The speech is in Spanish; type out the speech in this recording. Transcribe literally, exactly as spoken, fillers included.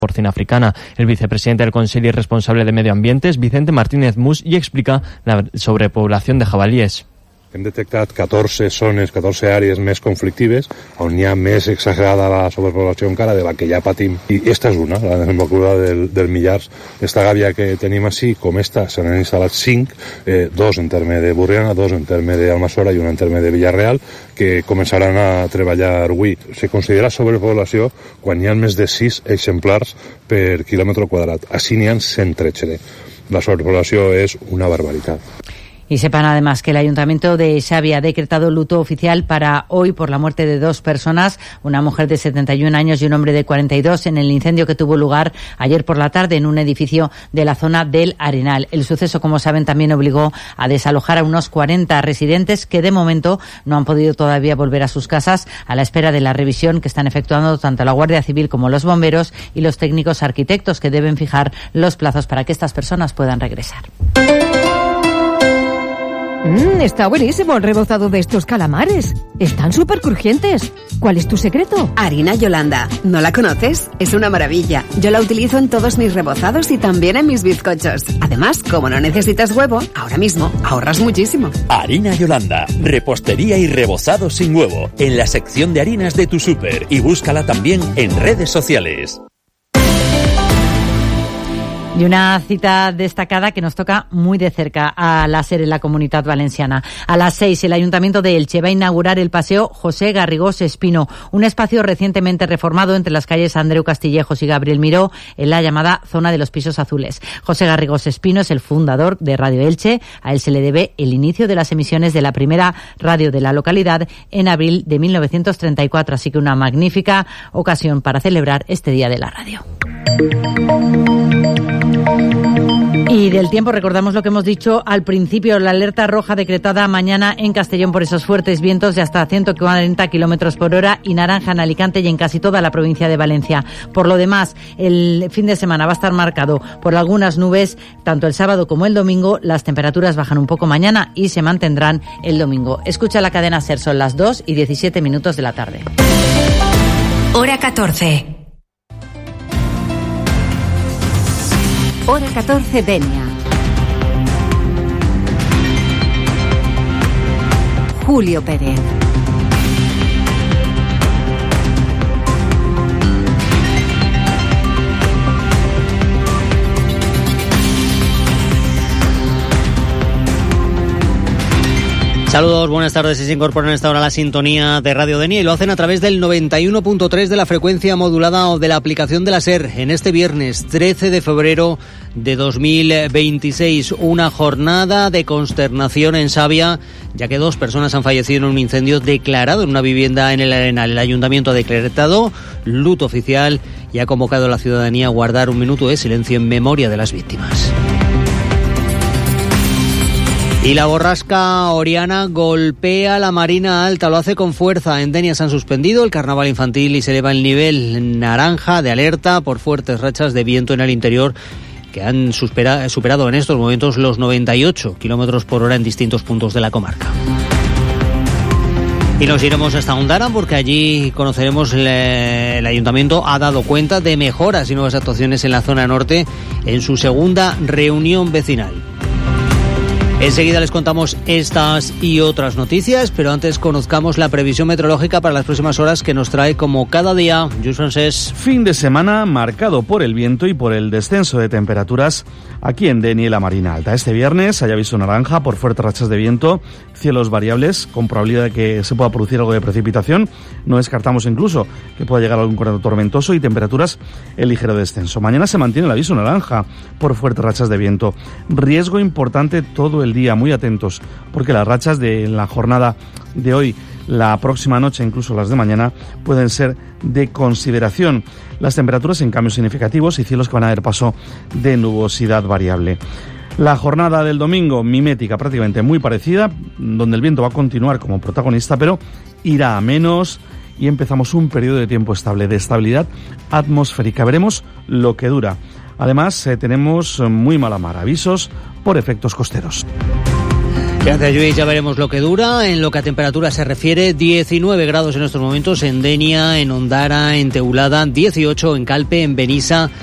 porcina africana. El vicepresidente del Consejo y responsable de Medio Ambiente es Vicente Martínez Mus y explica la sobrepoblación de jabalíes. Hem detectat catorze zones, catorze àrees més conflictives, on hi ha més exagerada la sobrepoblació encara de la que ja patim. I esta és una, la desembocadura del, del Millars. Esta gàbia que tenim així, com esta, se n'han instal·lat cinc, eh, dos en terme de Burriana, dos en terme d'Almassora i una en terme de Villarreal, que començaran a treballar avui. Se considera sobrepoblació quan hi ha més de sis exemplars per quilòmetre quadrat. Així n'hi ha cent tretze. La sobrepoblació és una barbaritat. Y sepan además que el Ayuntamiento de Xàbia ha decretado luto oficial para hoy por la muerte de dos personas, una mujer de setenta y un años y un hombre de cuarenta y dos, en el incendio que tuvo lugar ayer por la tarde en un edificio de la zona del Arenal. El suceso, como saben, también obligó a desalojar a unos cuarenta residentes que de momento no han podido todavía volver a sus casas a la espera de la revisión que están efectuando tanto la Guardia Civil como los bomberos y los técnicos arquitectos, que deben fijar los plazos para que estas personas puedan regresar. Mmm, está buenísimo el rebozado de estos calamares. Están súper crujientes. ¿Cuál es tu secreto? Harina Yolanda. ¿No la conoces? Es una maravilla. Yo la utilizo en todos mis rebozados y también en mis bizcochos. Además, como no necesitas huevo, ahora mismo ahorras muchísimo. Harina Yolanda. Repostería y rebozado sin huevo. En la sección de harinas de tu súper. Y búscala también en redes sociales. Y una cita destacada que nos toca muy de cerca a la SER en la Comunitat Valenciana. A las seis, el Ayuntamiento de Elche va a inaugurar el Paseo José Garrigós Espino, un espacio recientemente reformado entre las calles Andreu Castillejos y Gabriel Miró, en la llamada Zona de los Pisos Azules. José Garrigós Espino es el fundador de Radio Elche. A él se le debe el inicio de las emisiones de la primera radio de la localidad en abril de mil novecientos treinta y cuatro, así que una magnífica ocasión para celebrar este Día de la Radio. Y del tiempo, recordamos lo que hemos dicho al principio, la alerta roja decretada mañana en Castellón por esos fuertes vientos de hasta ciento cuarenta kilómetros por hora y naranja en Alicante y en casi toda la provincia de Valencia. Por lo demás, el fin de semana va a estar marcado por algunas nubes, tanto el sábado como el domingo. Las temperaturas bajan un poco mañana y se mantendrán el domingo. Escucha la cadena SER, son las dos y diecisiete minutos de la tarde. Hora catorce. Hora catorce, Denia. Julio Pérez. Saludos, buenas tardes. Y se incorporan a esta hora a la sintonía de Radio Denia y lo hacen a través del noventa y uno punto tres de la frecuencia modulada o de la aplicación de la SER en este viernes trece de febrero de dos mil veintiséis. Una jornada de consternación en Xàbia, ya que dos personas han fallecido en un incendio declarado en una vivienda en el Arenal. El Ayuntamiento ha decretado luto oficial y ha convocado a la ciudadanía a guardar un minuto de silencio en memoria de las víctimas. Y la borrasca Oriana golpea la Marina Alta, lo hace con fuerza. En Denia se han suspendido el carnaval infantil y se eleva el nivel naranja de alerta por fuertes rachas de viento en el interior que han supera, superado en estos momentos los noventa y ocho kilómetros por hora en distintos puntos de la comarca. Y nos iremos hasta Ondara porque allí conoceremos el, el Ayuntamiento ha dado cuenta de mejoras y nuevas actuaciones en la zona norte en su segunda reunión vecinal. Enseguida les contamos estas y otras noticias, pero antes conozcamos la previsión meteorológica para las próximas horas que nos trae como cada día Lluís Francés. Fin de semana marcado por el viento y por el descenso de temperaturas aquí en Denia y la Marina Alta. Este viernes hay aviso naranja por fuertes rachas de viento, cielos variables con probabilidad de que se pueda producir algo de precipitación. No descartamos incluso que pueda llegar algún corriente tormentoso y temperaturas en ligero descenso. Mañana se mantiene el aviso naranja por fuertes rachas de viento. Riesgo importante todo el día, muy atentos, porque las rachas de la jornada de hoy, la próxima noche, incluso las de mañana, pueden ser de consideración. Las temperaturas en cambios significativos y cielos que van a haber paso de nubosidad variable. La jornada del domingo, mimética, prácticamente muy parecida, donde el viento va a continuar como protagonista, pero irá a menos y empezamos un periodo de tiempo estable, de estabilidad atmosférica. Veremos lo que dura. Además, eh, tenemos muy mala mar, avisos por efectos costeros. Gracias, Lluís. Ya veremos lo que dura. En lo que a temperatura se refiere, diecinueve grados en estos momentos en Denia, en Ondara, en Teulada, dieciocho en Calpe, en Benissa.